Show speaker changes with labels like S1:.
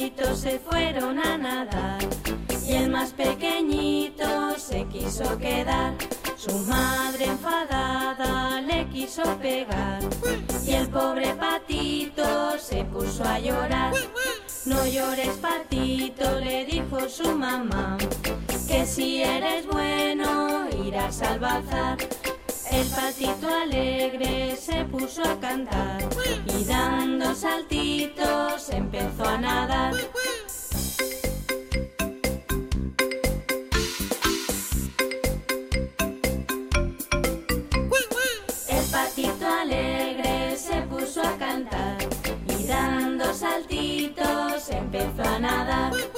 S1: patitos se fueron a nadar y el más pequeñito se quiso quedar. Su madre enfadada le quiso pegar y el pobre patito se puso a llorar. No llores, patito, le dijo su mamá, que si eres bueno irás al bazar. El patito alegre se puso a cantar y dando saltitos empezó a nadar. El patito alegre se puso a cantar y dando saltitos empezó a nadar.